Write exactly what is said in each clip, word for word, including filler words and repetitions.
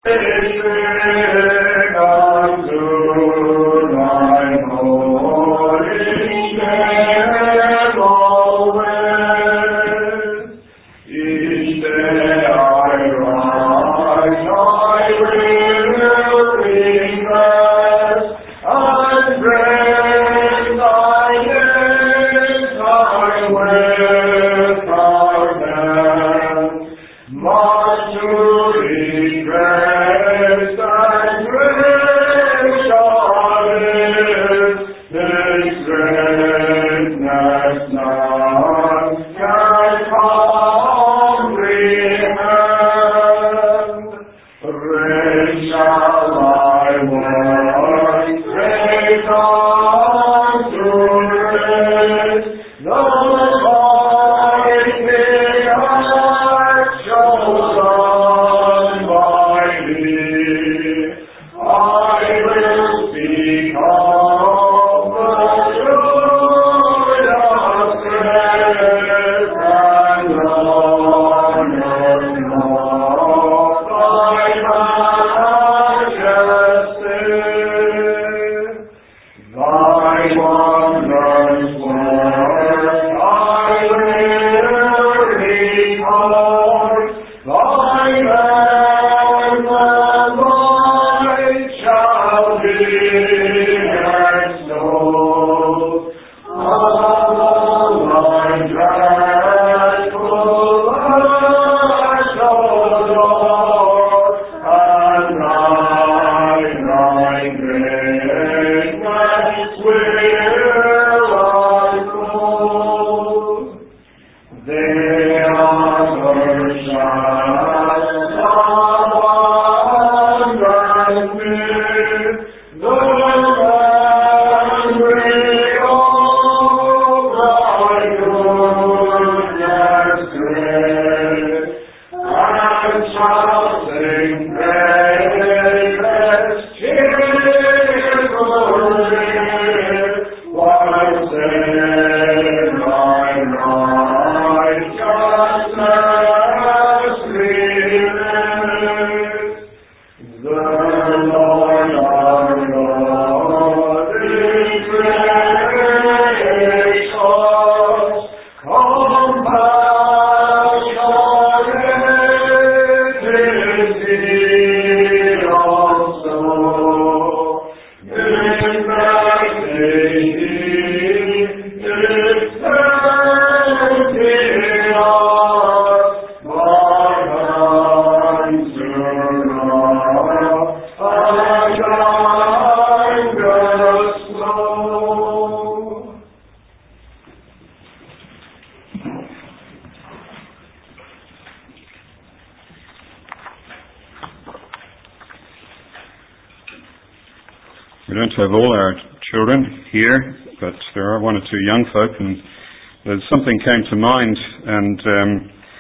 We don't have all our children here, but there are one or two young folk, and there's something came to mind, and um,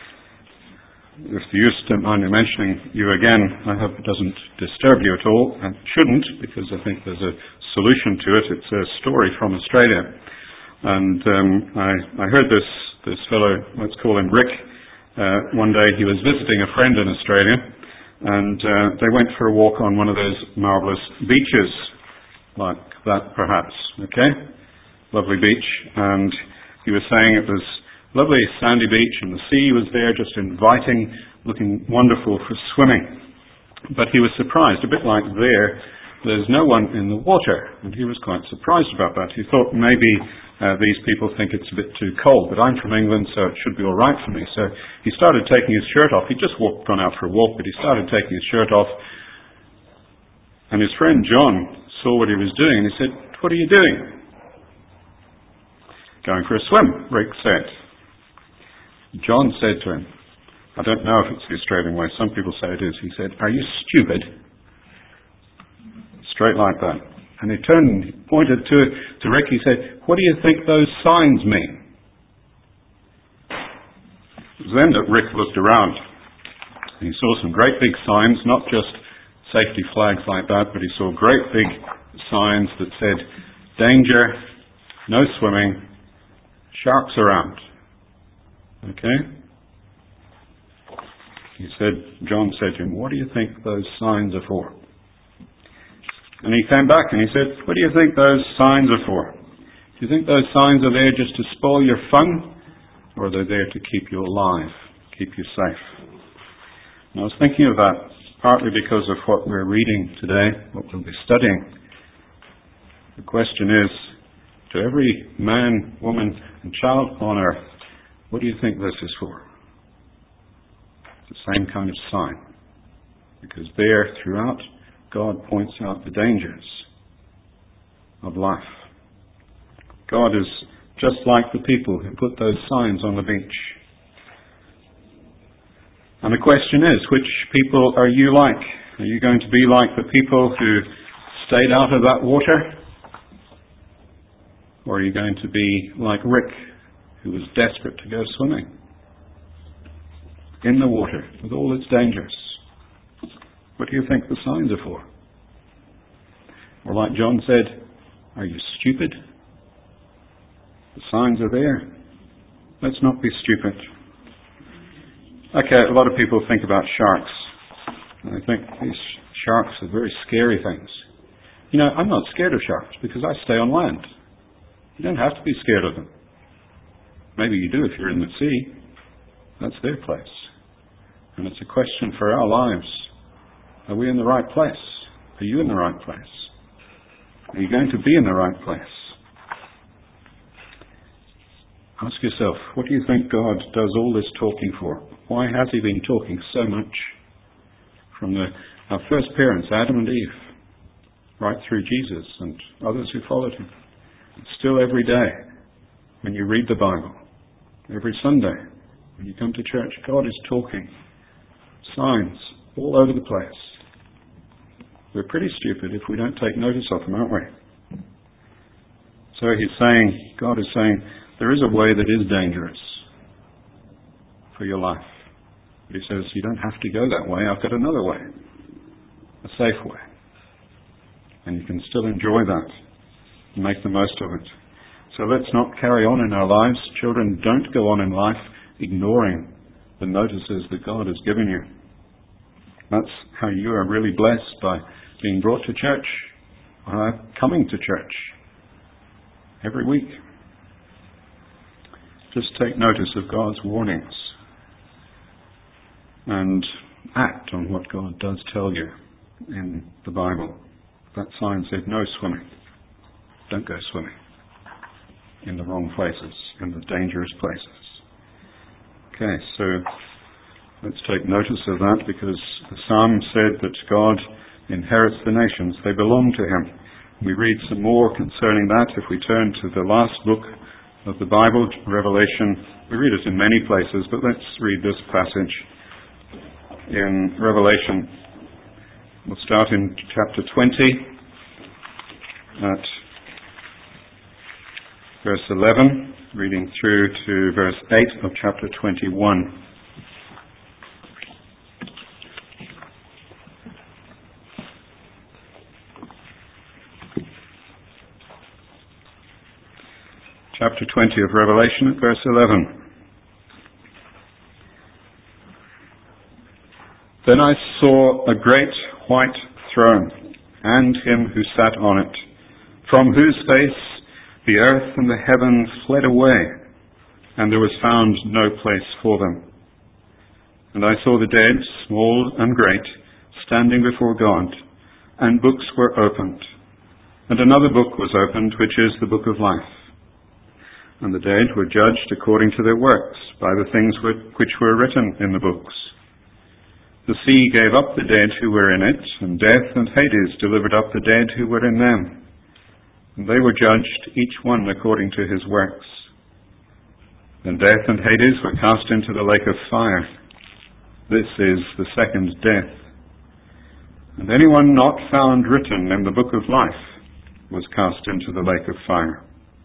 if the youth don't mind me mentioning you again, I hope it doesn't disturb you at all, and it shouldn't, because I think there's a solution to it. It's a story from Australia, and um, I, I heard this, this fellow, let's call him Rick, uh, one day he was visiting a friend in Australia, and uh, they went for a walk on one of those marvellous beaches, like that perhaps, okay? Lovely beach, and he was saying it was lovely sandy beach, and the sea was there just inviting, looking wonderful for swimming. But he was surprised, a bit like there, there's no one in the water, and he was quite surprised about that. He thought maybe uh, these people think it's a bit too cold, but I'm from England, so it should be all right for me. So he started taking his shirt off. He just walked, gone out for a walk, but he started taking his shirt off, and his friend John saw what he was doing, and he said, "What are you doing?" "Going for a swim," Rick said. John said to him, I don't know if it's the Australian way, some people say it is, he said, "Are you stupid?" Straight like that. And he turned and he pointed to, to Rick, he said, "What do you think those signs mean?" It was then that Rick looked around. He saw some great big signs, not just safety flags like that, but he saw great big signs that said, "Danger, no swimming, sharks around." Okay? he said, John said to him, "What do you think those signs are for?" And he came back and he said, "What do you think those signs are for? Do you think those signs are there just to spoil your fun, or are they there to keep you alive, keep you safe?" And I was thinking of that partly because of what we're reading today, what we'll be studying. The question is, to every man, woman, and child on earth, what do you think this is for? It's the same kind of sign. Because there, throughout, God points out the dangers of life. God is just like the people who put those signs on the beach. And the question is, which people are you like? Are you going to be like the people who stayed out of that water? Or are you going to be like Rick, who was desperate to go swimming in the water with all its dangers? What do you think the signs are for? Or like John said, are you stupid? The signs are there. Let's not be stupid. Okay, a lot of people think about sharks. And I think these sharks are very scary things. You know, I'm not scared of sharks because I stay on land. You don't have to be scared of them. Maybe you do if you're in the sea. That's their place. And it's a question for our lives. Are we in the right place? Are you in the right place? Are you going to be in the right place? Ask yourself, what do you think God does all this talking for? Why has he been talking so much from the, our first parents, Adam and Eve, right through Jesus and others who followed him? And still every day, when you read the Bible, every Sunday, when you come to church, God is talking. Signs all over the place. We're pretty stupid if we don't take notice of them, aren't we? So he's saying, God is saying, there is a way that is dangerous for your life. But he says, you don't have to go that way. I've got another way. A safe way. And you can still enjoy that and make the most of it. So let's not carry on in our lives. Children, don't go on in life ignoring the notices that God has given you. That's how you are really blessed, by being brought to church, uh, coming to church every week. Just take notice of God's warnings and act on what God does tell you in the Bible. That sign said no swimming. Don't go swimming in the wrong places, in the dangerous places. Okay, so let's take notice of that, because the Psalm said that God inherits the nations. They belong to him. We read some more concerning that if we turn to the last book of the Bible, Revelation. We read it in many places, but let's read this passage in Revelation. We'll start in chapter twenty at verse eleven, reading through to verse eight of chapter twenty-one. Chapter twenty of Revelation at verse eleven. Then I saw a great white throne, and him who sat on it, from whose face the earth and the heavens fled away, and there was found no place for them. And I saw the dead, small and great, standing before God, and books were opened. And another book was opened, which is the book of life. And the dead were judged according to their works, by the things which were written in the books. The sea gave up the dead who were in it, and death and Hades delivered up the dead who were in them. And they were judged, each one according to his works. Then death and Hades were cast into the lake of fire. This is the second death. And anyone not found written in the book of life was cast into the lake of fire.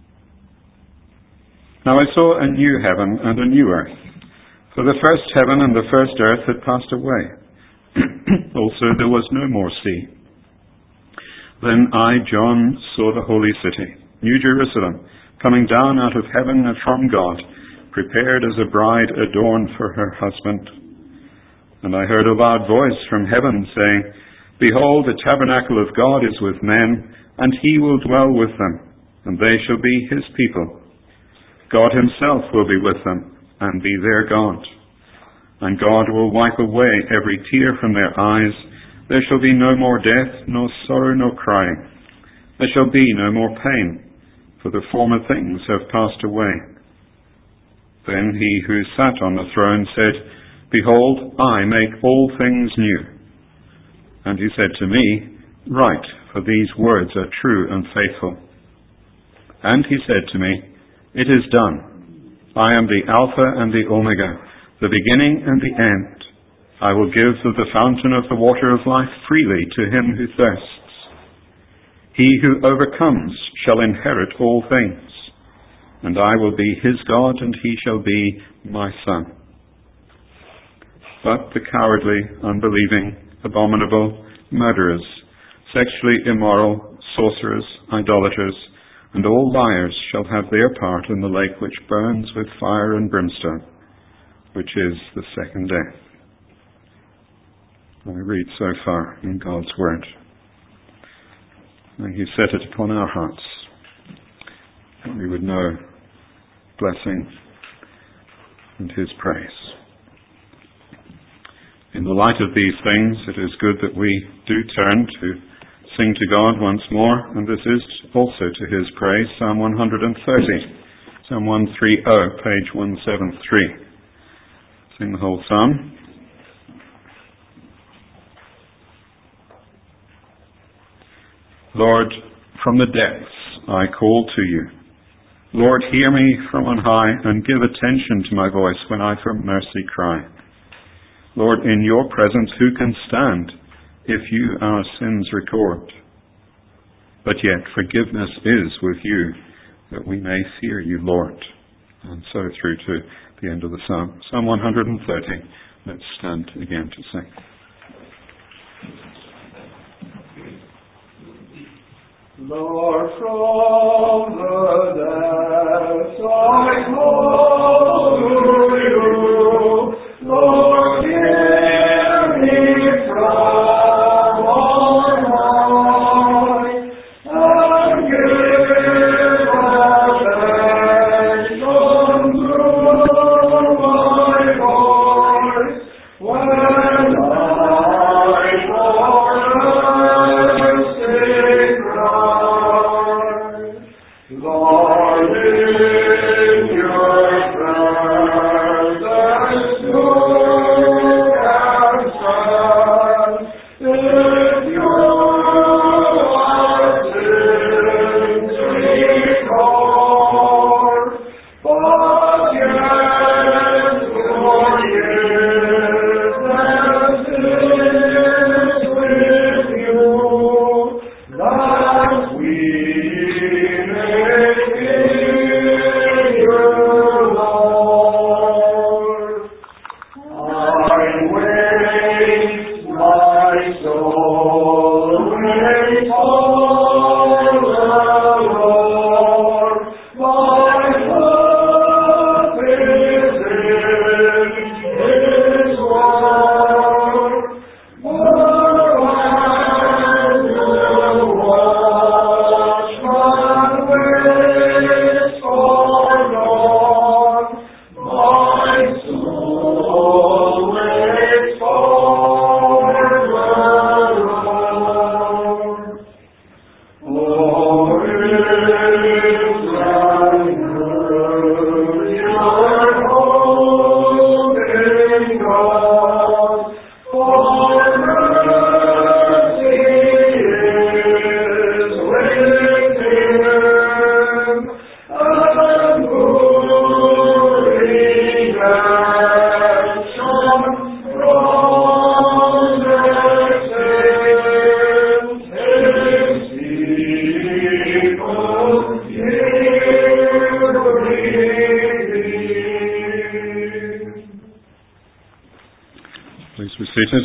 Now I saw a new heaven and a new earth, for the first heaven and the first earth had passed away. Also there was no more sea. Then I, John, saw the holy city, New Jerusalem, coming down out of heaven from God, prepared as a bride adorned for her husband. And I heard a loud voice from heaven saying, Behold, the tabernacle of God is with men, and he will dwell with them, and they shall be his people. God himself will be with them, and be their God. And God will wipe away every tear from their eyes. There shall be no more death, nor sorrow, nor crying. There shall be no more pain, for the former things have passed away. Then he who sat on the throne said, Behold, I make all things new. And he said to me, Write, for these words are true and faithful. And he said to me, It is done. I am the Alpha and the Omega, the beginning and the end. I will give of the fountain of the water of life freely to him who thirsts. He who overcomes shall inherit all things, and I will be his God, and he shall be my son. But the cowardly, unbelieving, abominable, murderers, sexually immoral, sorcerers, idolaters, and all liars shall have their part in the lake which burns with fire and brimstone, which is the second death. I read so far in God's Word. May he set it upon our hearts, that we would know blessing and his praise. In the light of these things, it is good that we do turn to sing to God once more, and this is also to his praise, Psalm one thirty, Psalm one thirty, page one seventy-three. Sing the whole psalm. Lord, from the depths I call to you. Lord, hear me from on high, and give attention to my voice when I for mercy cry. Lord, in your presence who can stand if you our sins record? But yet forgiveness is with you, that we may fear you, Lord. And so through to the end of the psalm. Psalm one thirty. Let's stand again to sing. Lord, from the depths I call to you. Lord, hear me from on high, and give attention to my voice when I for mercy cry. Lord, in your presence who can stand? If you are sins record, but yet forgiveness is with you, that we may fear you, Lord. I wait, my soul waits on the Lord. My hope is in his word. Whereas the watchman waits for dawn, my soul waits for the Lord. Oh, is and good your hope in God, for mercy is with him, and good redemption from their sins. His people hear redeemed. Please be seated.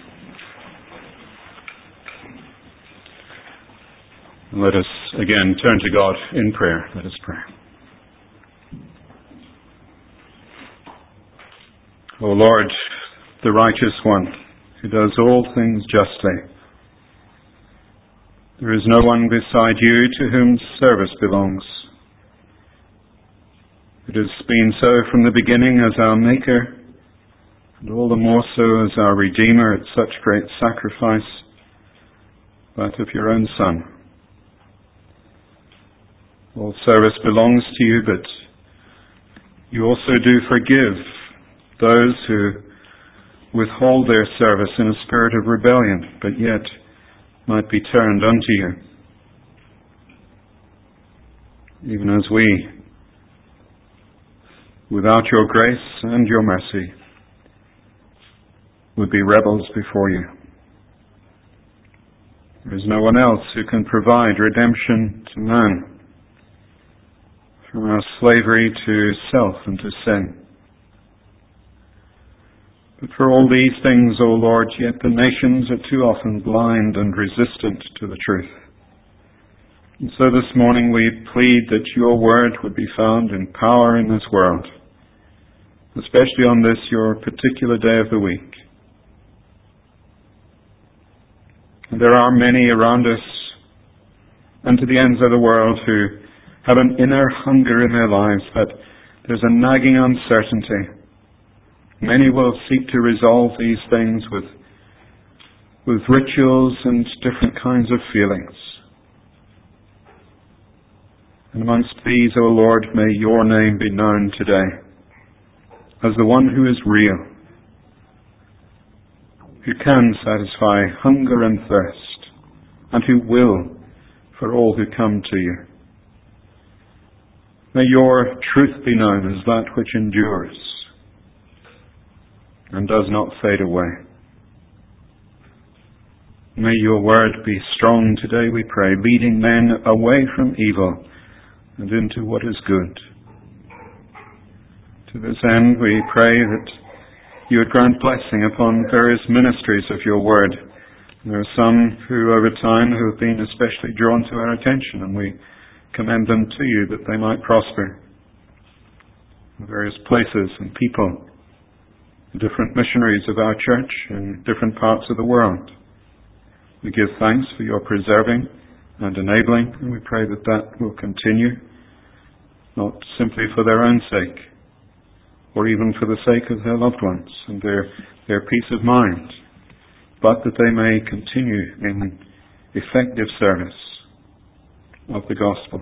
And let us again turn to God in prayer. Let us pray. O Lord, the righteous one, who does all things justly. There is no one beside you to whom service belongs. It has been so from the beginning as our Maker, and all the more so as our Redeemer at such great sacrifice, that of your own Son. All service belongs to you, but you also do forgive those who withhold their service in a spirit of rebellion, but yet might be turned unto you. Even as we, without your grace and your mercy, would be rebels before you. There is no one else who can provide redemption to man from our slavery to self and to sin. But for all these things, O Lord, yet the nations are too often blind and resistant to the truth. And so this morning we plead that your word would be found in power in this world, especially on this, your particular day of the week. And there are many around us and to the ends of the world who have an inner hunger in their lives, but there's a nagging uncertainty. Many will seek to resolve these things with, with rituals and different kinds of feelings. And amongst these, O Lord, may your name be known today as the one who is real, who can satisfy hunger and thirst, and who will for all who come to you. May your truth be known as that which endures and does not fade away. May your word be strong today, we pray, leading men away from evil and into what is good. To this end, we pray that you would grant blessing upon various ministries of your word. There are some who over time who have been especially drawn to our attention, and we commend them to you that they might prosper in various places and people, different missionaries of our church in different parts of the world. We give thanks for your preserving and enabling, and we pray that that will continue, not simply for their own sake, or even for the sake of their loved ones and their, their peace of mind, but that they may continue in effective service of the gospel.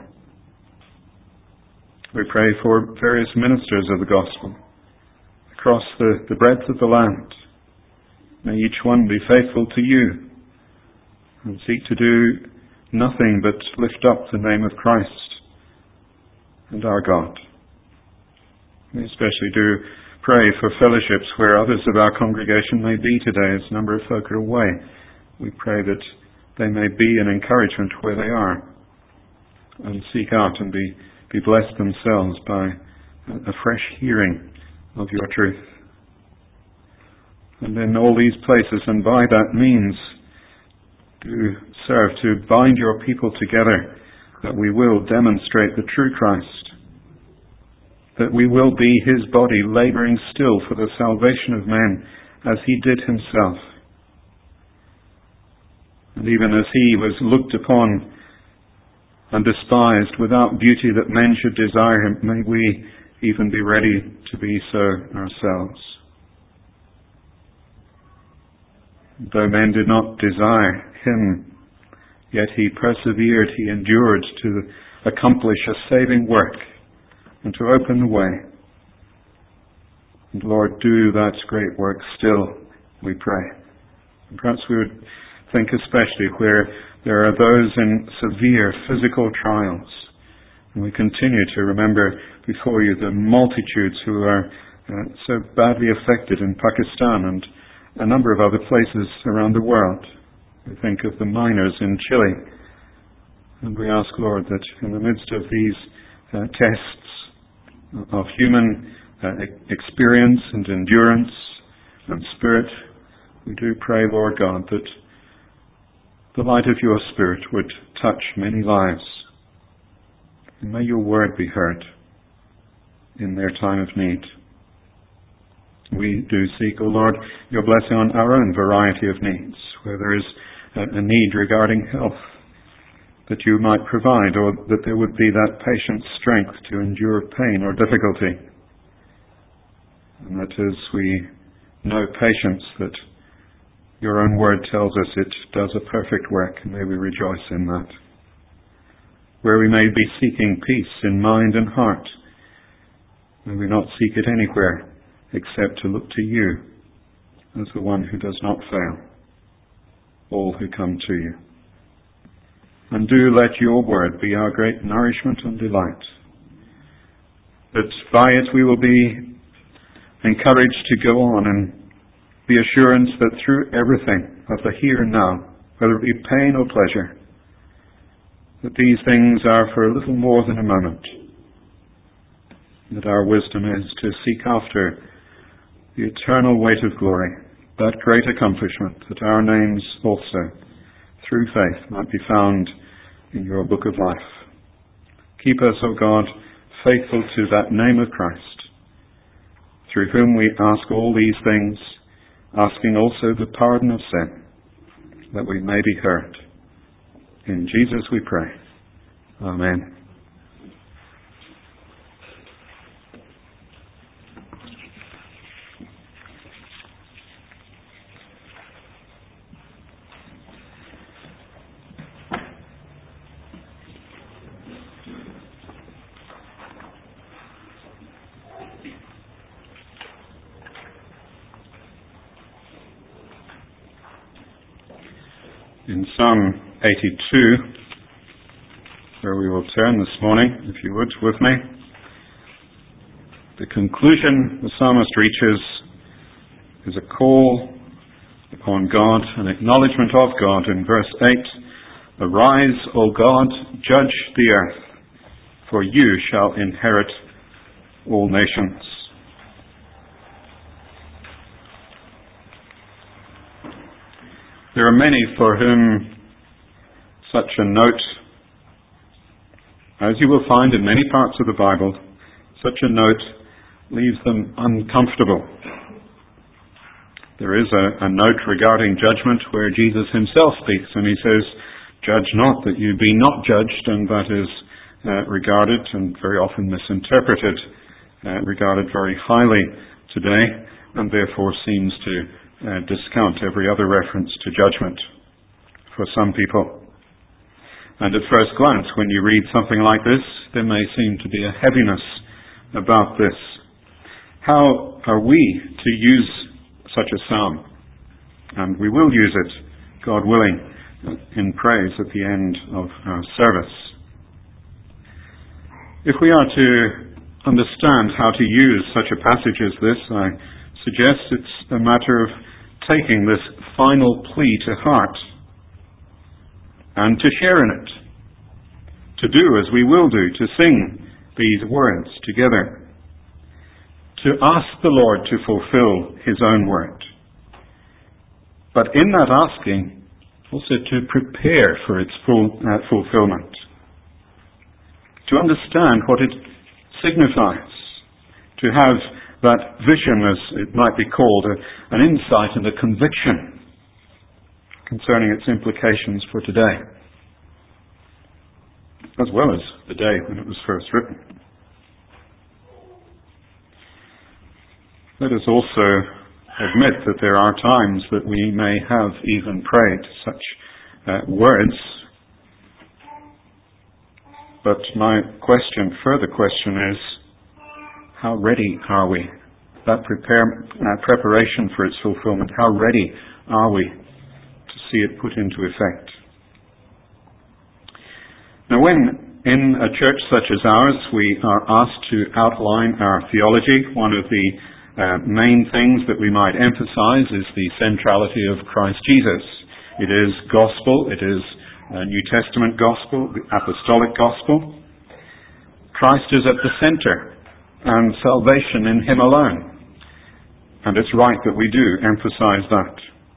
We pray for various ministers of the gospel across the, the breadth of the land. May each one be faithful to you and seek to do nothing but lift up the name of Christ and our God. We especially do pray for fellowships where others of our congregation may be today, as a number of folk are away. We pray that they may be an encouragement where they are and seek out and be, be blessed themselves by a, a fresh hearing of your truth. And in all these places, and by that means, do serve to bind your people together, that we will demonstrate the true Christ, that we will be his body, labouring still for the salvation of men, as he did himself. And even as he was looked upon and despised, without beauty that men should desire him, may we even be ready to be so ourselves. Though men did not desire him, yet he persevered, he endured to accomplish a saving work and to open the way. And Lord, do that great work still, we pray. And perhaps we would think especially where there are those in severe physical trials. And we continue to remember before you the multitudes who are uh, so badly affected in Pakistan and a number of other places around the world. We think of the miners in Chile. And we ask, Lord, that in the midst of these uh, tests of human uh, experience and endurance and spirit, we do pray, Lord God, that the light of your Spirit would touch many lives. And may your word be heard in their time of need. We do seek, O Lord, your blessing on our own variety of needs, where there is a need regarding health, that you might provide, or that there would be that patient strength to endure pain or difficulty. And that as we know patience, that your own word tells us it does a perfect work, and may we rejoice in that. Where we may be seeking peace in mind and heart, may we not seek it anywhere except to look to you as the one who does not fail, all who come to you. And do let your word be our great nourishment and delight, that by it we will be encouraged to go on, and the assurance that through everything of the here and now, whether it be pain or pleasure, that these things are for a little more than a moment, that our wisdom is to seek after the eternal weight of glory, that great accomplishment, that our names also, through faith, might be found in your book of life. Keep us, O God, faithful to that name of Christ, through whom we ask all these things, asking also the pardon of sin, that we may be heard. In Jesus we pray. Amen. In Psalm eighty-two, where we will turn this morning, if you would, with me, the conclusion the psalmist reaches is a call upon God, an acknowledgement of God in verse eight. Arise, O God, judge the earth, for you shall inherit all nations. There are many for whom such a note, as you will find in many parts of the Bible, such a note leaves them uncomfortable. There is a, a note regarding judgment where Jesus himself speaks, and he says, "Judge not that you be not judged," and that is uh, regarded and very often misinterpreted, uh, regarded very highly today, and therefore seems to Uh, discount every other reference to judgment for some people. And at first glance, when you read something like this, there may seem to be a heaviness about this. How are we to use such a psalm? And we will use it, God willing, in praise at the end of our service. If we are to understand how to use such a passage as this, I suggest it's a matter of taking this final plea to heart and to share in it, to do as we will do, to sing these words together, to ask the Lord to fulfill his own word, but in that asking also to prepare for its full uh, fulfillment, to understand what it signifies, to have that vision, as it might be called, a, an insight and a conviction concerning its implications for today, as well as the day when it was first written. Let us also admit that there are times that we may have even prayed such uh, words, but my question, further question is, how ready are we? That prepare, uh, preparation for its fulfillment, how ready are we to see it put into effect? Now, when in a church such as ours we are asked to outline our theology, one of the uh, main things that we might emphasize is the centrality of Christ Jesus. It is gospel, it is uh, New Testament gospel, the apostolic gospel. Christ is at the center, and salvation in him alone. And it's right that we do emphasize that.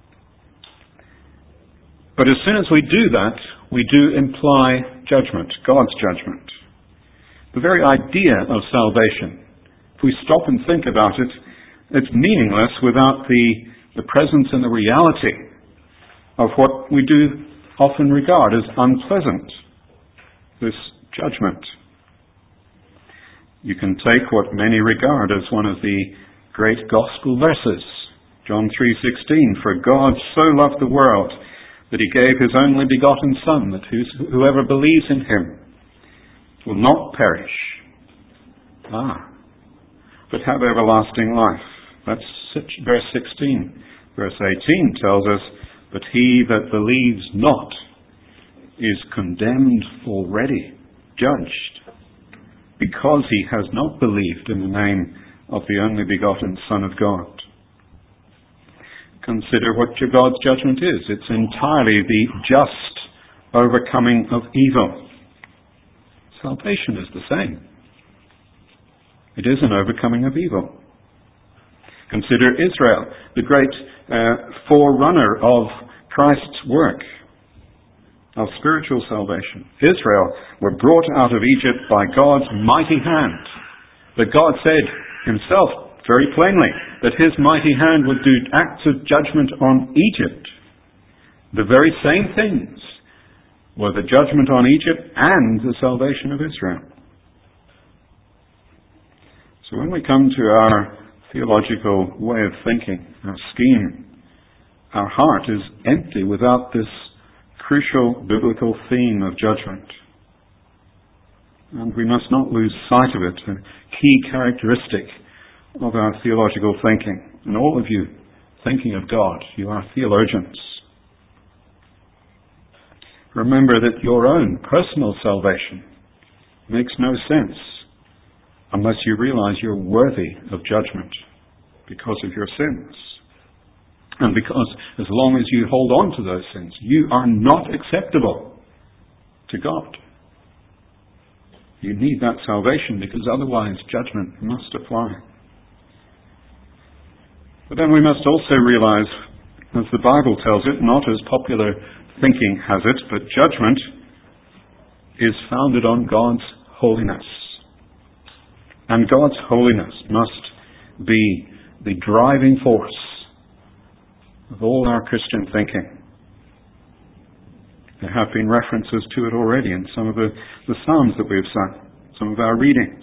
But as soon as we do that, we do imply judgment, God's judgment. The very idea of salvation, if we stop and think about it, It's meaningless without the, the presence and the reality of what we do often regard as unpleasant, this judgment. You can take what many regard as one of the great gospel verses, John three sixteen, "For God so loved the world that he gave his only begotten Son, that whoever believes in him will not perish, ah, but have everlasting life." That's verse sixteen. Verse eighteen tells us, "But he that believes not is condemned already, judged, because he has not believed in the name of the only begotten Son of God." Consider what God's judgment is. It's entirely the just overcoming of evil. Salvation is the same. It is an overcoming of evil. Consider Israel, the great uh, forerunner of Christ's work of spiritual salvation. Israel were brought out of Egypt by God's mighty hand. But God said himself very plainly that his mighty hand would do acts of judgment on Egypt. The very same things were the judgment on Egypt and the salvation of Israel. So when we come to our theological way of thinking, our scheme, our heart is empty without this crucial biblical theme of judgment. And we must not lose sight of it, a key characteristic of our theological thinking. And all of you thinking of God, you are theologians. Remember that your own personal salvation makes no sense unless you realize you're worthy of judgment because of your sins. And because as long as you hold on to those sins, you are not acceptable to God. You need that salvation because otherwise judgment must apply. But then we must also realize, as the Bible tells it, not as popular thinking has it, but judgment is founded on God's holiness. And God's holiness must be the driving force of all our Christian thinking. There have been references to it already in some of the, the Psalms that we've sung, some of our readings.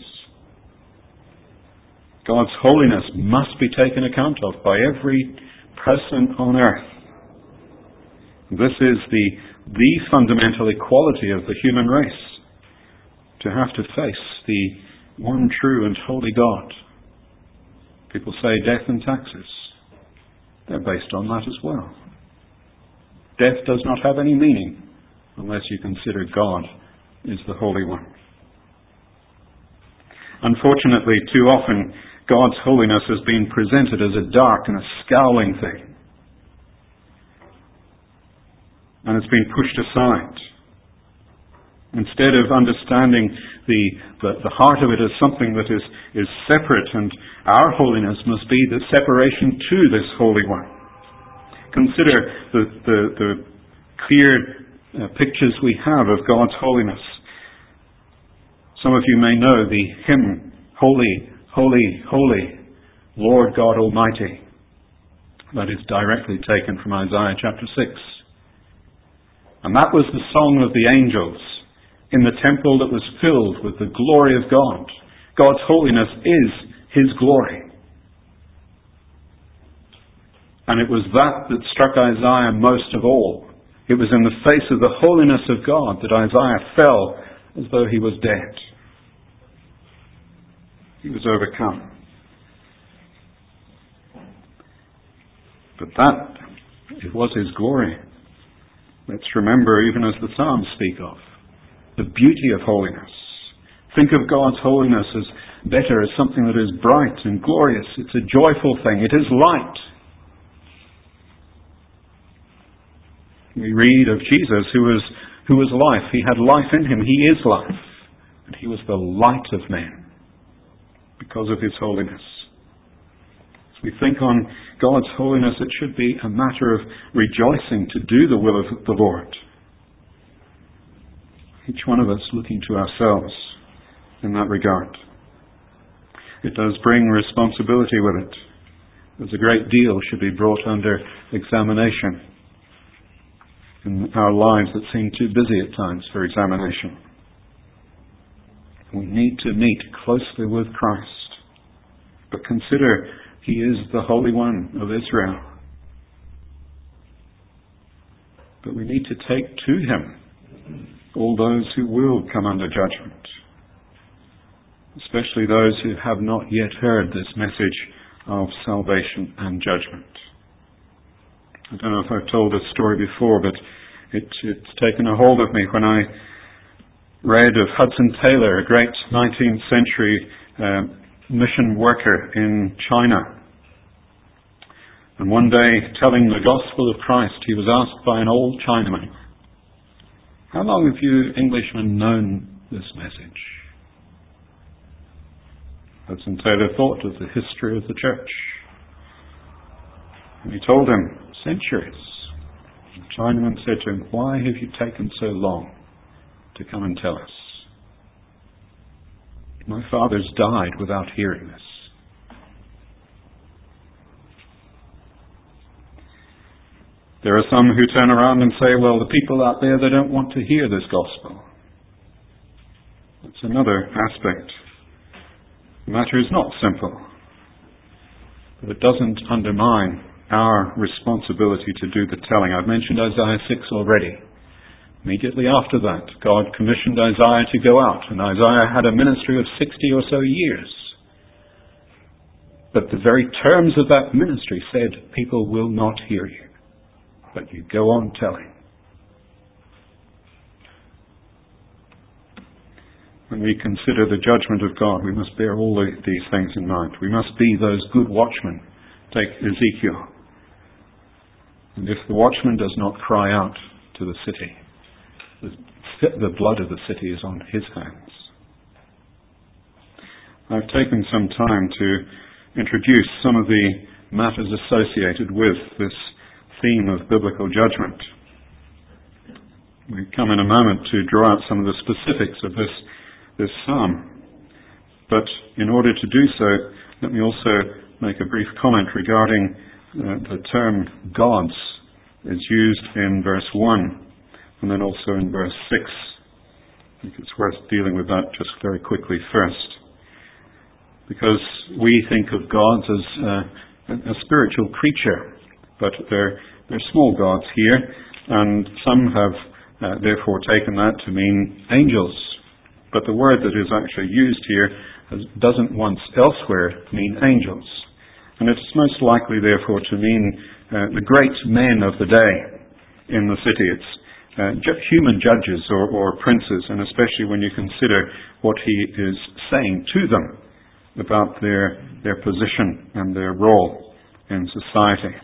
God's holiness must be taken account of by every person on earth. This is the, the fundamental equality of the human race, to have to face the one true and holy God. People say death and taxes. They're based on that as well. Death does not have any meaning unless you consider God is the Holy One. Unfortunately, too often, God's holiness has been presented as a dark and a scowling thing. And it's been pushed aside. Instead of understanding the, the, the heart of it as something that is, is separate, and our holiness must be the separation to this Holy One. Consider the, the, the clear uh, pictures we have of God's holiness. Some of you may know the hymn, Holy, Holy, Holy, Lord God Almighty. That is directly taken from Isaiah chapter six. And that was the song of the angels in the temple that was filled with the glory of God. God's holiness is His glory. And it was that that struck Isaiah most of all. It was in the face of the holiness of God that Isaiah fell as though he was dead. He was overcome. But that, it was His glory. Let's remember, even as the Psalms speak of, the beauty of holiness. Think of God's holiness as better, as something that is bright and glorious. It's a joyful thing. It is light. We read of Jesus, who was, who was life. He had life in Him. He is life. And He was the light of men because of His holiness. As we think on God's holiness, it should be a matter of rejoicing to do the will of the Lord. Each one of us looking to ourselves in that regard. It does bring responsibility with it. There's a great deal should be brought under examination in our lives that seem too busy at times for examination. We need to meet closely with Christ. But consider, He is the Holy One of Israel. But we need to take to Him all those who will come under judgment, especially those who have not yet heard this message of salvation and judgment. I don't know if I've told this story before, but it, it's taken a hold of me when I read of Hudson Taylor, a great nineteenth century uh, mission worker in China. And one day, telling the gospel of Christ, he was asked by an old Chinaman, "How long have you Englishmen known this message?" Hudson Taylor thought of the history of the church. And he told him, "Centuries." The Chinaman said to him, "Why have you taken so long to come and tell us? My fathers died without hearing this." There are some who turn around and say, "Well, the people out there, they don't want to hear this gospel." That's another aspect. The matter is not simple, but it doesn't undermine our responsibility to do the telling. I've mentioned Isaiah six already. Immediately after that, God commissioned Isaiah to go out, and Isaiah had a ministry of sixty or so years. But the very terms of that ministry said, people will not hear you, but you go on telling. When we consider the judgment of God, we must bear all the, these things in mind. We must be those good watchmen. Take Ezekiel. And if the watchman does not cry out to the city, the, the blood of the city is on his hands. I've taken some time to introduce some of the matters associated with this theme of biblical judgment. We come in a moment to draw out some of the specifics of this this psalm. But in order to do so, let me also make a brief comment regarding uh, the term gods is used in verse one and then also in verse six. I think it's worth dealing with that just very quickly first. Because we think of gods as uh, a, a spiritual creature, but they're, they're small gods here, and some have uh, therefore taken that to mean angels. But the word that is actually used here has, doesn't once elsewhere mean angels. And it's most likely, therefore, to mean uh, the great men of the day in the city. It's uh, ju- human judges or, or princes, and especially when you consider what he is saying to them about their, their position and their role in society.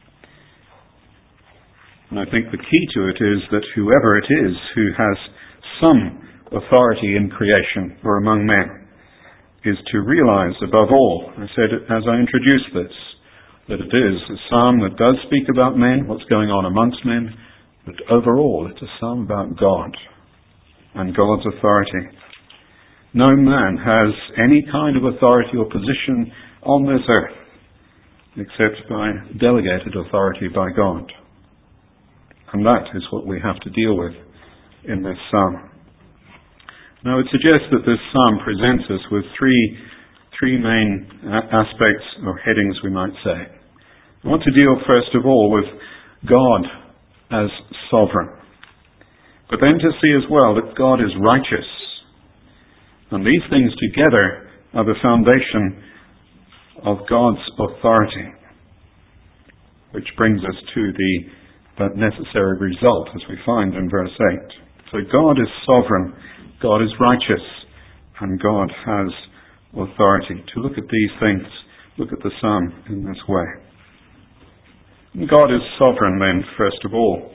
And I think the key to it is that whoever it is who has some authority in creation or among men is to realize above all, I said it as I introduced this, that it is a psalm that does speak about men, what's going on amongst men, but overall it's a psalm about God and God's authority. No man has any kind of authority or position on this earth except by delegated authority by God. And that is what we have to deal with in this psalm. Now, I would suggest that this psalm presents us with three, three main aspects or headings, we might say. I want to deal first of all with God as sovereign, but then to see as well that God is righteous. And these things together are the foundation of God's authority, which brings us to the that necessary result, as we find in verse eight. So God is sovereign, God is righteous, and God has authority. To look at these things, look at the psalm in this way. And God is sovereign then, first of all.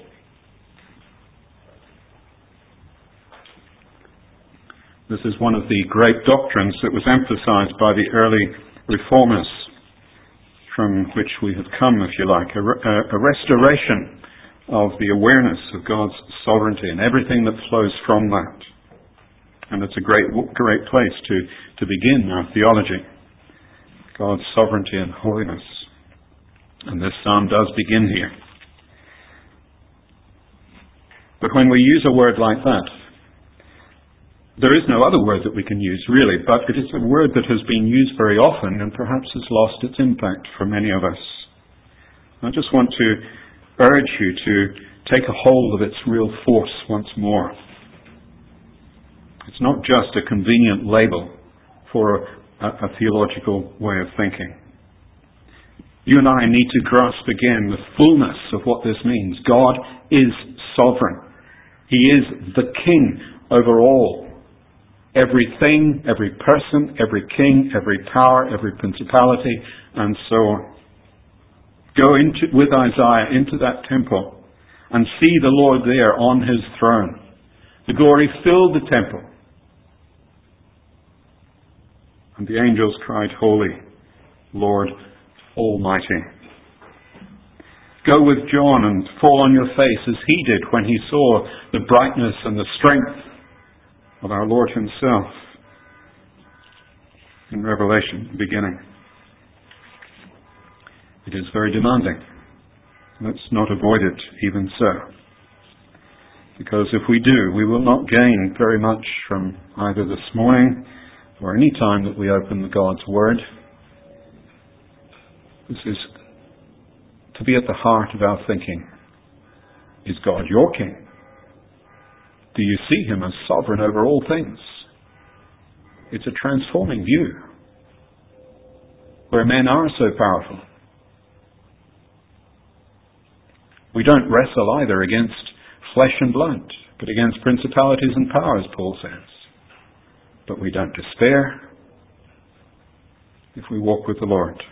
This is one of the great doctrines that was emphasized by the early reformers, from which we have come, if you like, a, a restoration of the awareness of God's sovereignty and everything that flows from that. And it's a great, great place to, to begin our theology. God's sovereignty and holiness. And this psalm does begin here. But when we use a word like that, there is no other word that we can use, really, but it is a word that has been used very often and perhaps has lost its impact for many of us. I just want to urge you to take a hold of its real force once more. It's not just a convenient label for a, a theological way of thinking. You and I need to grasp again the fullness of what this means. God is sovereign. He is the King over all. Everything, every person, every king, every power, every principality, and so on. Go into, with Isaiah into that temple and see the Lord there on his throne. The glory filled the temple. And the angels cried, Holy, Lord Almighty. Go with John and fall on your face as he did when he saw the brightness and the strength of our Lord himself in Revelation beginning. It is very demanding. Let's not avoid it even so. Because if we do, we will not gain very much from either this morning or any time that we open the God's Word. This is to be at the heart of our thinking. Is God your King? Do you see him as sovereign over all things? It's a transforming view where men are so powerful. We don't wrestle either against flesh and blood, but against principalities and powers, Paul says. But we don't despair if we walk with the Lord.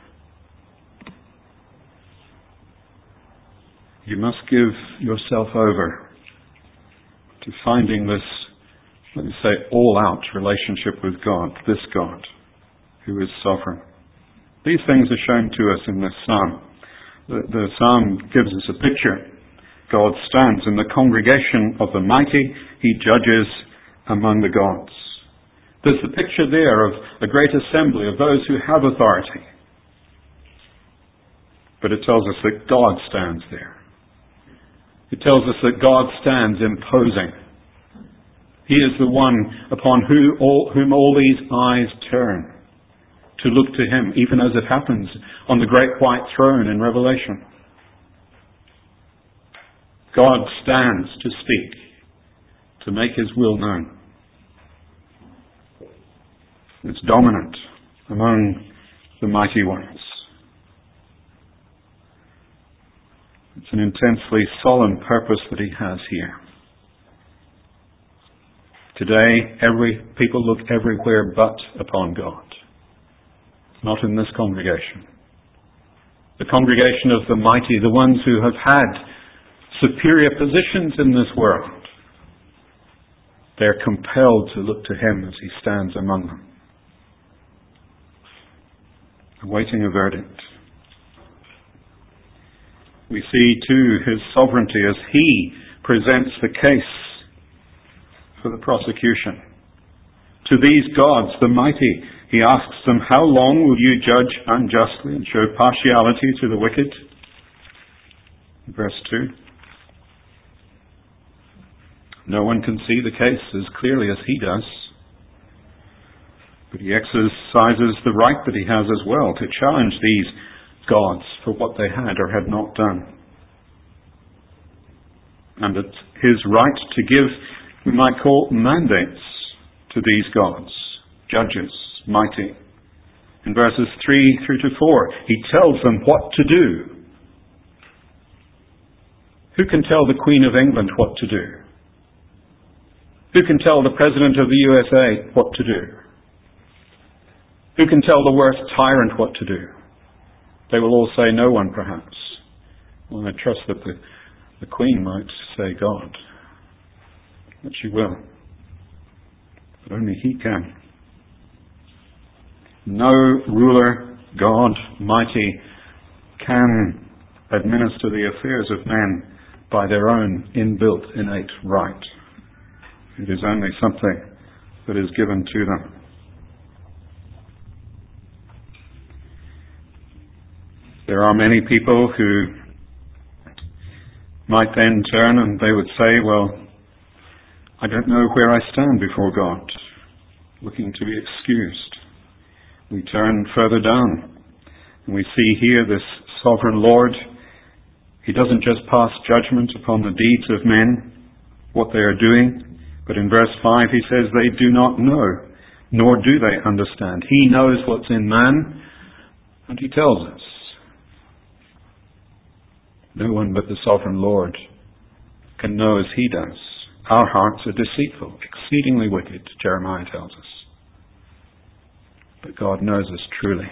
You must give yourself over to finding this, let me say, all-out relationship with God, this God, who is sovereign. These things are shown to us in this psalm. The, the psalm gives us a picture. God stands in the congregation of the mighty. He judges among the gods. There's the picture there of a great assembly of those who have authority. But it tells us that God stands there. It tells us that God stands imposing. He is the one upon who all, whom all these eyes turn to look to him, even as it happens on the great white throne in Revelation. God stands to speak, to make his will known. It's dominant among the mighty ones. It's an intensely solemn purpose that he has here. Today, every people look everywhere but upon God. Not in this congregation. The congregation of the mighty, the ones who have had superior positions in this world, they're compelled to look to him as he stands among them, awaiting a verdict. We see, too, his sovereignty as he presents the case for the prosecution. To these gods, the mighty, he asks them, how long will you judge unjustly and show partiality to the wicked? Verse two. No one can see the case as clearly as he does. But he exercises the right that he has as well to challenge these gods for what they had or had not done. And it's his right to give, we might call, mandates to these gods, judges, mighty. In verses three through to four, he tells them what to do. Who can tell the Queen of England what to do? Who can tell the President of the U S A what to do? Who can tell the worst tyrant what to do? They will all say no one, perhaps. Well, I trust that the, the Queen might say God. That she will. But only he can. No ruler, God, mighty, can administer the affairs of men by their own inbuilt, innate right. It is only something that is given to them. There are many people who might then turn and they would say, well, I don't know where I stand before God, looking to be excused. We turn further down and we see here this sovereign Lord. He doesn't just pass judgment upon the deeds of men, what they are doing, but in verse five he says they do not know, nor do they understand. He knows what's in man, and he tells us. No one but the sovereign Lord can know as he does. Our hearts are deceitful, exceedingly wicked, Jeremiah tells us. But God knows us truly.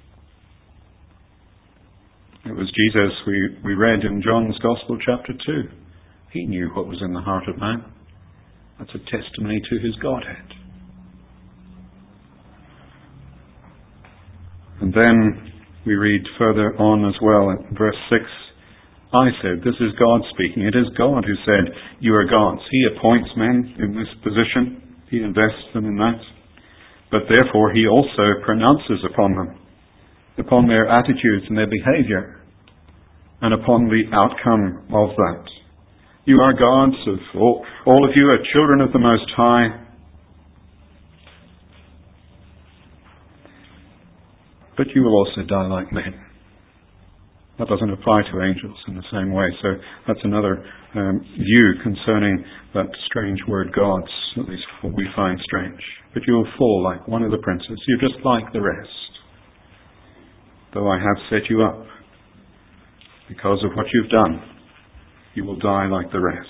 It was Jesus we, we read in John's Gospel chapter two. He knew what was in the heart of man. That's a testimony to his Godhead. And then we read further on as well in verse six. I said, this is God speaking. It is God who said, you are gods. He appoints men in this position. He invests them in that. But therefore he also pronounces upon them, upon their attitudes and their behavior, and upon the outcome of that. You are gods of all, all of you are children of the Most High. But you will also die like men. That doesn't apply to angels in the same way. So that's another um, view concerning that strange word gods, at least what we find strange. But you will fall like one of the princes. You're just like the rest. Though I have set you up, because of what you've done, you will die like the rest.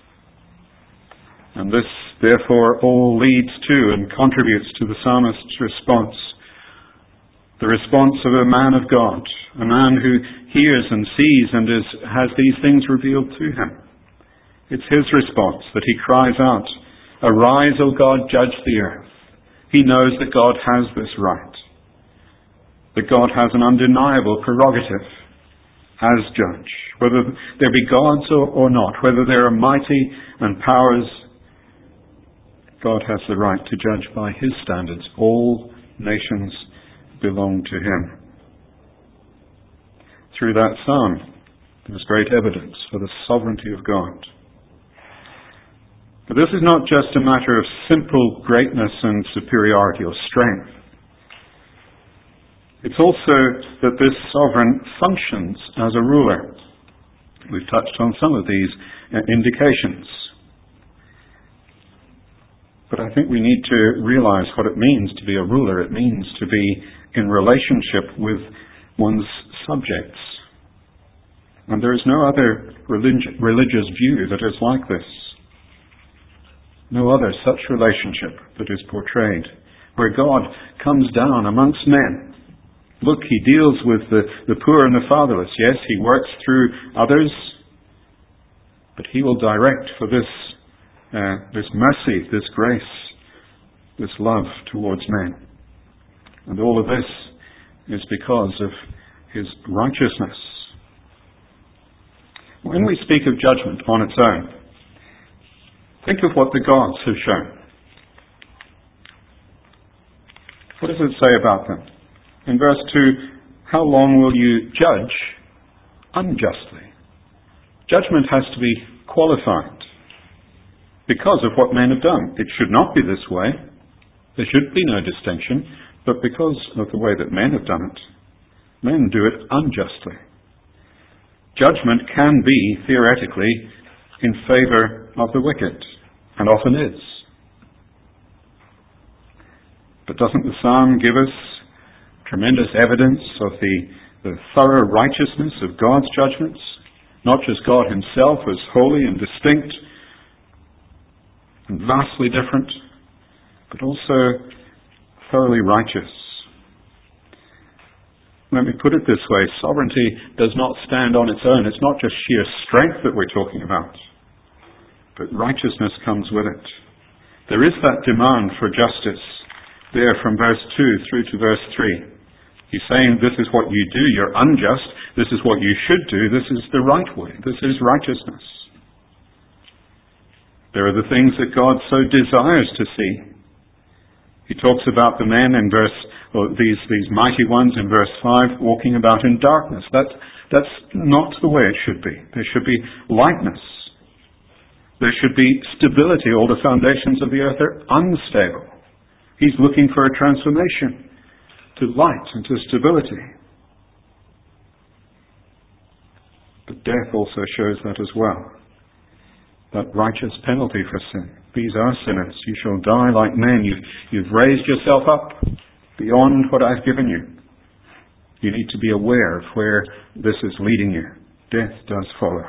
And this, therefore, all leads to and contributes to the psalmist's response. The response of a man of God, a man who hears and sees and is, has these things revealed to him. It's his response that he cries out, arise, O God, judge the earth. He knows that God has this right, that God has an undeniable prerogative as judge, whether there be gods or, or not, whether there are mighty and powers, God has the right to judge by his standards. All nations belong to him. Through that psalm, there's great evidence for the sovereignty of God. But this is not just a matter of simple greatness and superiority or strength. It's also that this sovereign functions as a ruler. We've touched on some of these uh, indications. But I think we need to realize what it means to be a ruler. It means to be in relationship with one's subjects. And there is no other relig- religious view that is like this. No other such relationship that is portrayed, where God comes down amongst men. Look, he deals with the, the poor and the fatherless. Yes, he works through others, but he will direct for this, uh, this mercy, this grace, this love towards men. And all of this is because of his righteousness. When we speak of judgment on its own, think of what the gods have shown. What does it say about them? In verse two, how long will you judge unjustly? Judgment has to be qualified because of what men have done. It should not be this way. There should be no distinction, but because of the way that men have done it, men do it unjustly. Judgment can be, theoretically, in favour of the wicked, and often is. But doesn't the psalm give us tremendous evidence of the, the thorough righteousness of God's judgments? Not just God himself as holy and distinct and vastly different, but also thoroughly righteous. Let me put it this way, sovereignty does not stand on its own. It's not just sheer strength that we're talking about, but righteousness comes with it. There is that demand for justice there from verse two through to verse three. He's saying this is what you do, you're unjust, this is what you should do, this is the right way, this is righteousness. There are the things that God so desires to see. He talks about the men in verse or these, these mighty ones in verse five, walking about in darkness. That, that's not the way it should be. There should be lightness. There should be stability. All the foundations of the earth are unstable. He's looking for a transformation to light and to stability. But death also shows that as well. That righteous penalty for sin. These are sinners. You shall die like men. You've, you've raised yourself up beyond what I've given you. You need to be aware of where this is leading you. Death does follow.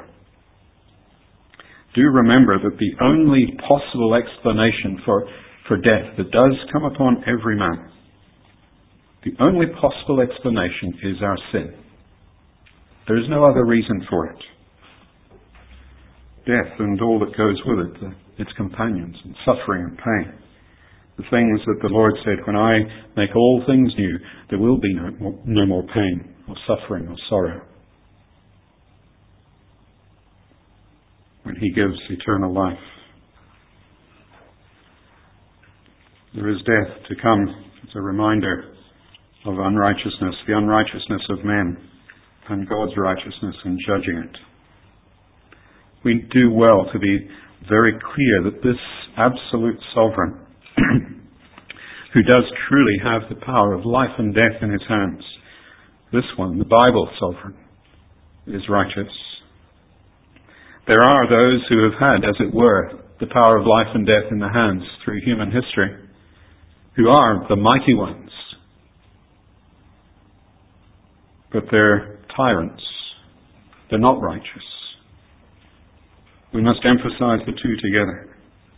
Do remember that the only possible explanation for, for death that does come upon every man, the only possible explanation is our sin. There is no other reason for it. Death and all that goes with it, the, its companions, and suffering and pain. The things that the Lord said, when I make all things new, there will be no more, no more pain or suffering or sorrow. When He gives eternal life. There is death to come as a reminder of unrighteousness, the unrighteousness of men, and God's righteousness in judging it. We do well to be very clear that this absolute sovereign, who does truly have the power of life and death in His hands, this one, the Bible sovereign, is righteous. There are those who have had, as it were, the power of life and death in their hands through human history, who are the mighty ones. But they're tyrants. They're not righteous. We must emphasize the two together.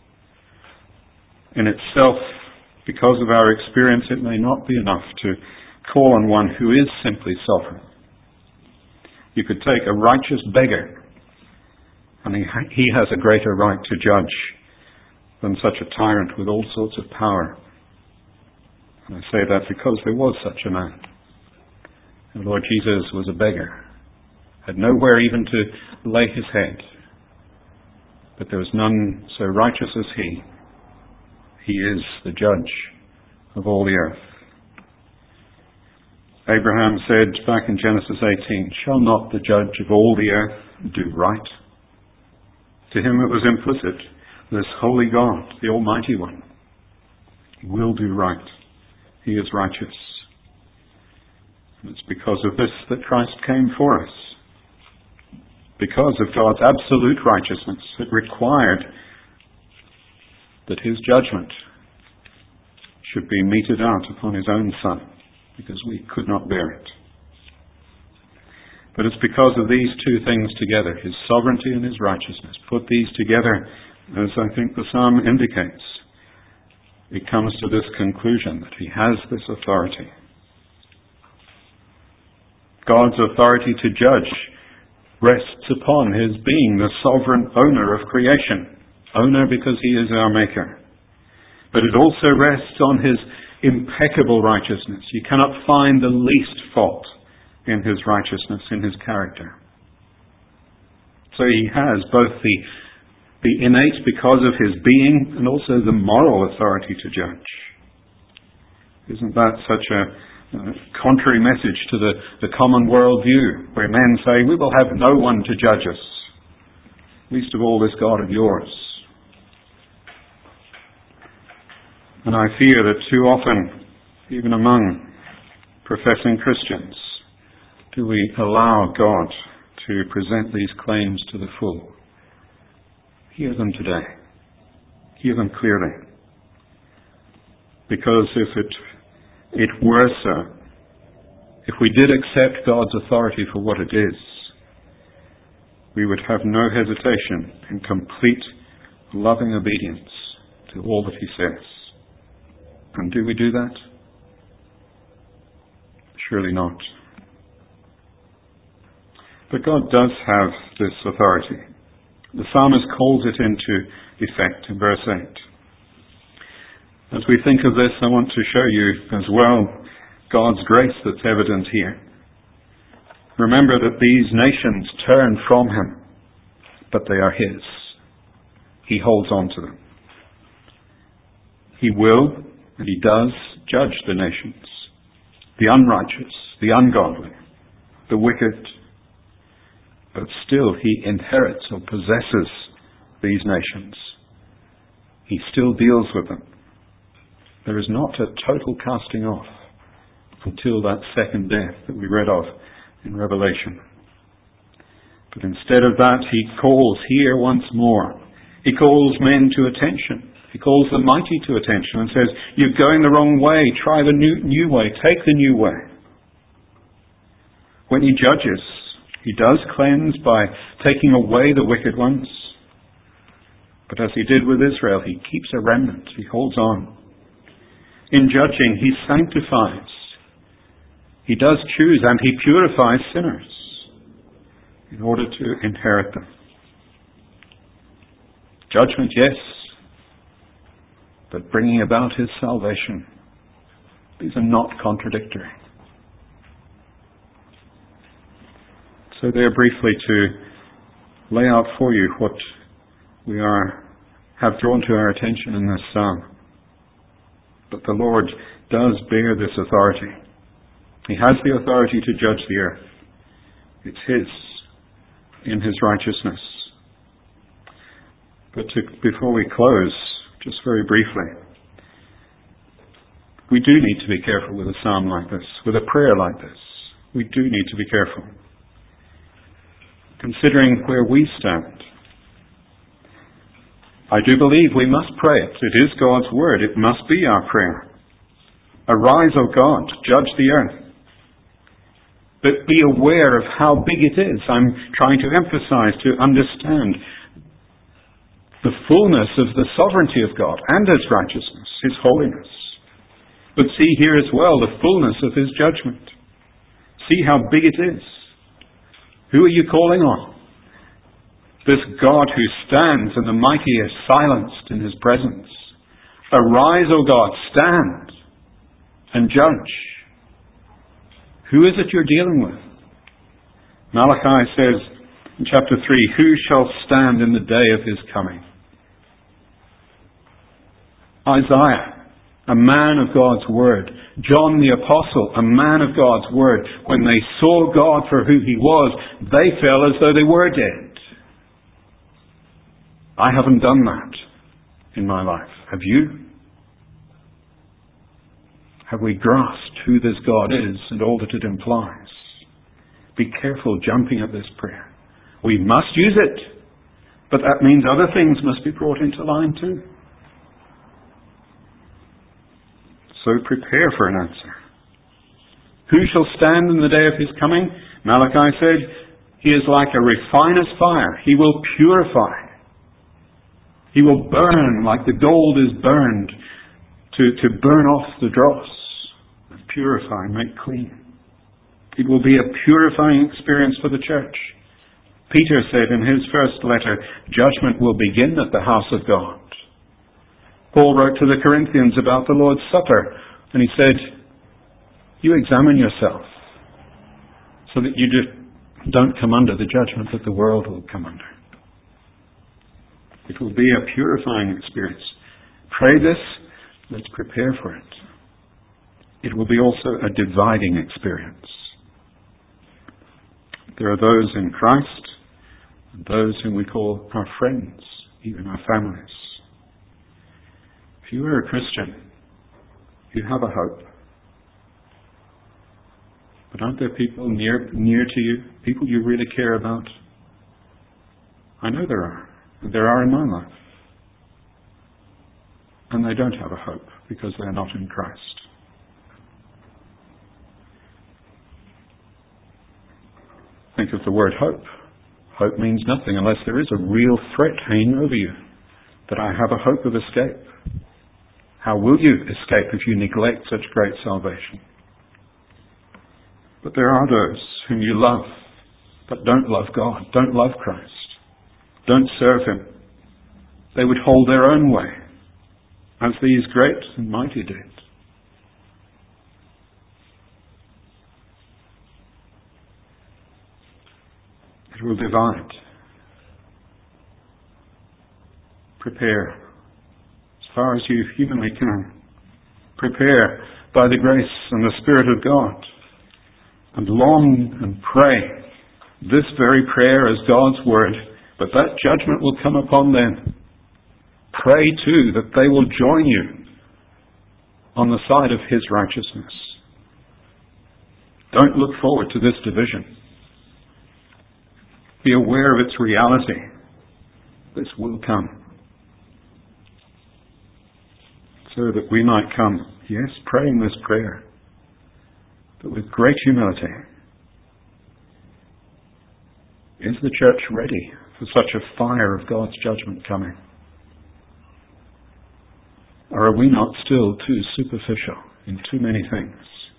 In itself, because of our experience, it may not be enough to call on one who is simply sovereign. You could take a righteous beggar, and he, he has a greater right to judge than such a tyrant with all sorts of power. And I say that because there was such a man. The Lord Jesus was a beggar, had nowhere even to lay his head. But there was none so righteous as he. He is the judge of all the earth. Abraham said back in Genesis eighteen, shall not the judge of all the earth do right? To him it was implicit, this holy God, the Almighty One, He will do right. He is righteous. And it's because of this that Christ came for us. Because of God's absolute righteousness, it required that His judgment should be meted out upon His own Son, because we could not bear it. But it's because of these two things together, His sovereignty and His righteousness. Put these together, as I think the Psalm indicates, it comes to this conclusion that He has this authority. God's authority to judge rests upon His being the sovereign owner of creation. Owner because He is our Maker. But it also rests on His impeccable righteousness. You cannot find the least fault in His righteousness, in His character. So He has both the, the innate because of His being and also the moral authority to judge. Isn't that such a uh, contrary message to the, the common world view, where men say, we will have no one to judge us, least of all this God of yours. And I fear that too often, even among professing Christians, do we allow God to present these claims to the full. Hear them today. Hear them clearly. Because if it, it were so, if we did accept God's authority for what it is, we would have no hesitation in complete, loving obedience to all that He says. And do we do that? Surely not. But God does have this authority. The psalmist calls it into effect in verse eight. As we think of this, I want to show you as well God's grace that's evident here. Remember that these nations turn from Him, but they are His. He holds on to them. He will, and He does, judge the nations the unrighteous, the ungodly, the wicked. But still he inherits or possesses these nations. He still deals with them. There is not a total casting off until that second death that we read of in Revelation. But instead of that, he calls here once more. He calls men to attention. He calls the mighty to attention and says, you're going the wrong way. Try the new, new way. Take the new way. When he judges, he does cleanse by taking away the wicked ones. But as he did with Israel, he keeps a remnant. He holds on. In judging, he sanctifies. He does choose and he purifies sinners in order to inherit them. Judgment, yes, but bringing about his salvation. These are not contradictory. So there briefly to lay out for you what we are have drawn to our attention in this psalm. But the Lord does bear this authority. He has the authority to judge the earth. It's his, in his righteousness. But to, before we close, just very briefly, we do need to be careful with a psalm like this, with a prayer like this. We do need to be careful. Considering where we stand, I do believe we must pray it. It is God's word. It must be our prayer. Arise, O God, judge the earth. But be aware of how big it is. I'm trying to emphasize, to understand the fullness of the sovereignty of God and his righteousness, his holiness. But see here as well the fullness of his judgment. See how big it is. Who are you calling on? This God who stands and the mighty is silenced in his presence. Arise, O God, stand and judge. Who is it you're dealing with? Malachi says in chapter three, who shall stand in the day of his coming? Isaiah, a man of God's word. John the Apostle, a man of God's word. When they saw God for who he was, they fell as though they were dead. I haven't done that in my life. Have you? Have we grasped who this God is and all that it implies? Be careful jumping at this prayer. We must use it, but that means other things must be brought into line too. So prepare for an answer. Who shall stand in the day of his coming? Malachi said, he is like a refiner's fire. He will purify. He will burn like the gold is burned to, to burn off the dross. Purify, make clean. It will be a purifying experience for the church. Peter said in his first letter, judgment will begin at the house of God. Paul wrote to the Corinthians about the Lord's Supper, and he said, you examine yourself so that you just don't come under the judgment that the world will come under. It will be a purifying experience. Pray this, let's prepare for it. It will be also a dividing experience. There are those in Christ, and those whom we call our friends, even our families. If you are a Christian, you have a hope. But aren't there people near, near to you, people you really care about? I know there are. There are in my life. And they don't have a hope because they're not in Christ. Think of the word hope. Hope means nothing unless there is a real threat hanging over you, that I have a hope of escape. How will you escape if you neglect such great salvation? But there are those whom you love, but don't love God, don't love Christ, don't serve him. They would hold their own way, as these great and mighty did. It will divide. Prepare, as far as you humanly can. Prepare by the grace and the Spirit of God, and long and pray this very prayer as God's word, but that judgment will come upon them. Pray too that they will join you on the side of His righteousness. Don't look forward to this division. Be aware of its reality. This will come. So that we might come, yes, praying this prayer, but with great humility. Is the church ready for such a fire of God's judgment coming? Or are we not still too superficial in too many things?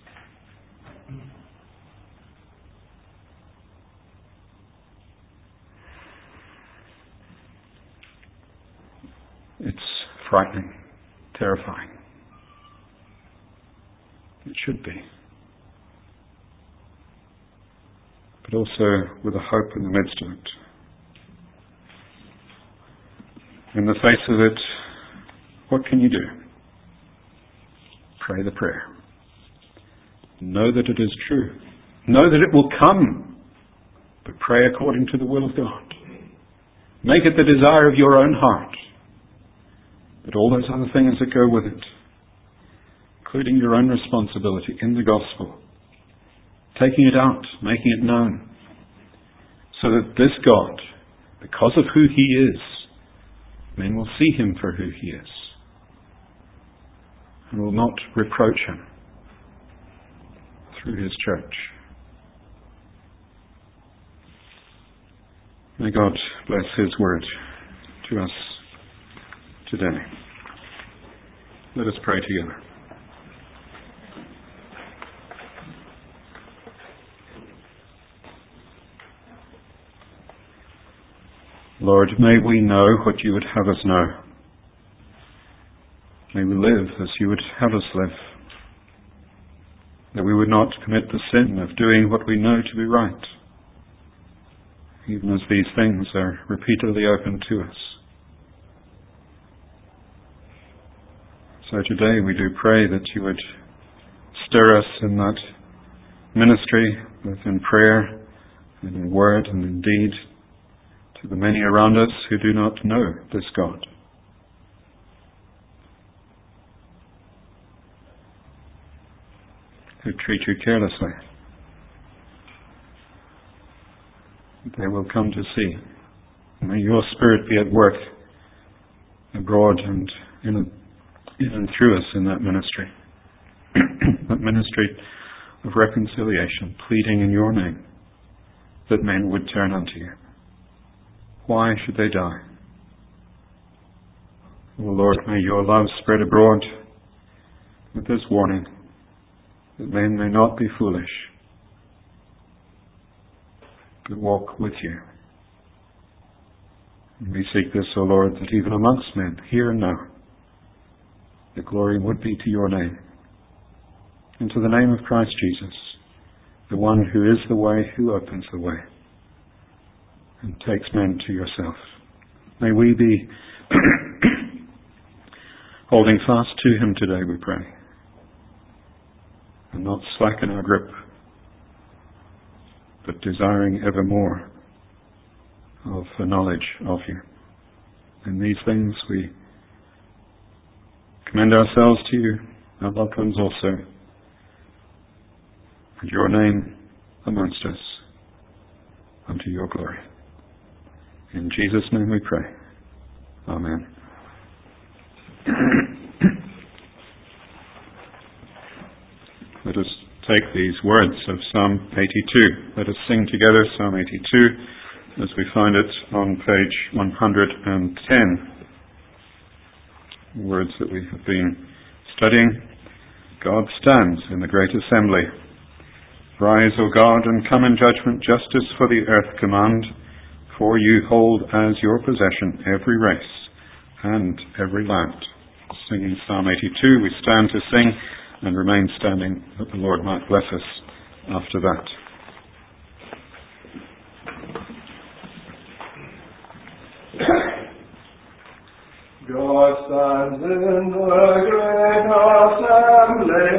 It's frightening, terrifying. It should be. But also with a hope in the midst of it. In the face of it, what can you do? Pray the prayer. Know that it is true. Know that it will come. But pray according to the will of God. Make it the desire of your own heart. But all those other things that go with it, including your own responsibility in the gospel, taking it out, making it known, so that this God, because of who He is, men will see Him for who He is, and will not reproach Him through His church. May God bless His word to us today. Let us pray together. Lord, may we know what you would have us know. May we live as you would have us live. That we would not commit the sin of doing what we know to be right, even as these things are repeatedly open to us. So today we do pray that you would stir us in that ministry, both in prayer and in word and in deed, to the many around us who do not know this God. Who treat you carelessly. They will come to see. May your Spirit be at work abroad and in, in and through us in that ministry. That ministry of reconciliation, pleading in your name that men would turn unto you. Why should they die? O Lord, may your love spread abroad with this warning that men may not be foolish, but walk with you. And we seek this, O Lord, that even amongst men, here and now, the glory would be to your name, and to the name of Christ Jesus, the one who is the way, who opens the way, and takes men to yourself. May we be holding fast to him today, we pray, and not slacken our grip, but desiring ever more of the knowledge of you. In these things we commend ourselves to you, our loved ones also, and your name amongst us, unto your glory. In Jesus' name we pray. Amen. Let us take these words of Psalm eighty-two. Let us sing together Psalm eighty-two as we find it on page one hundred ten. Words that we have been studying. God stands in the great assembly. Rise, O God, and come in judgment, justice for the earth command. For you hold as your possession every race and every land. Singing Psalm eighty-two, we stand to sing and remain standing, that the Lord might bless us after that. God stands in the great assembly.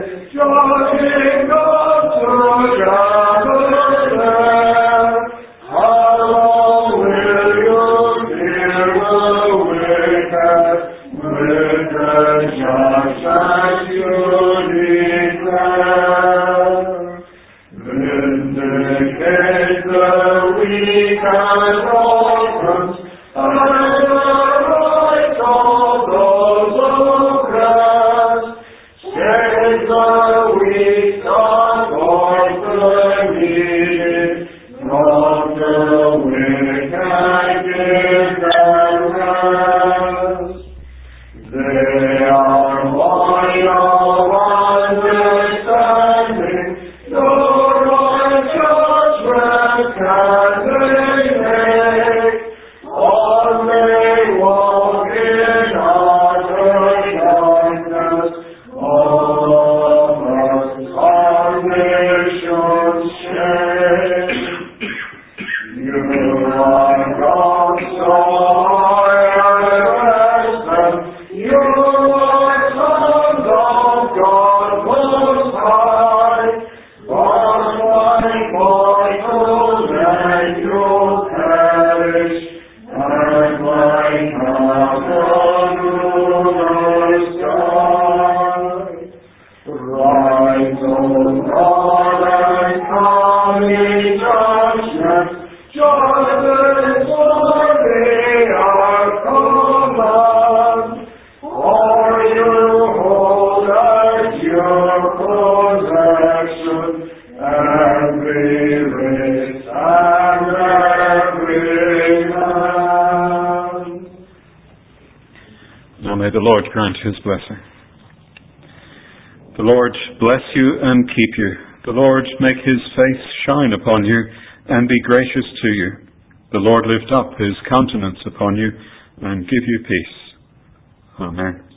May the Lord grant his blessing. The Lord bless you and keep you. The Lord make his face shine upon you and be gracious to you. The Lord lift up his countenance upon you and give you peace. Amen.